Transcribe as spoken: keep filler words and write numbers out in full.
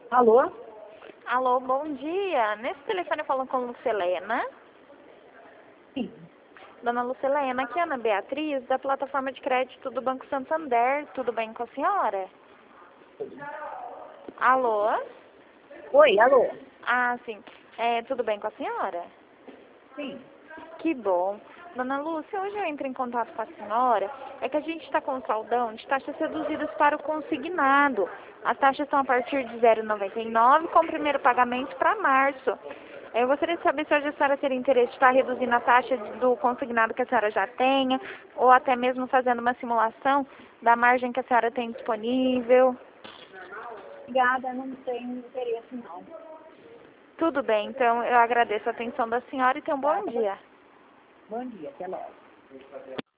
Alô? Alô, bom dia. Nesse telefone falando com a Lucelena. Sim. Dona Lucelena, aqui é a Ana Beatriz, da plataforma de crédito do Banco Santander. Tudo bem com a senhora? Alô? Oi, alô? Ah, sim. É, tudo bem com a senhora? Sim. Que bom. Dona Lúcia, hoje eu entro em contato com a senhora, é que a gente está com um saldão de taxas reduzidas para o consignado. As taxas são a partir de zero vírgula noventa e nove com o primeiro pagamento para março. Eu gostaria de saber se hoje a senhora teria interesse de estar reduzindo a taxa do consignado que a senhora já tenha, ou até mesmo fazendo uma simulação da margem que a senhora tem disponível. Obrigada, não tenho interesse não. Tudo bem, então eu agradeço a atenção da senhora e tenha um bom Tá? dia. Bom dia, até logo.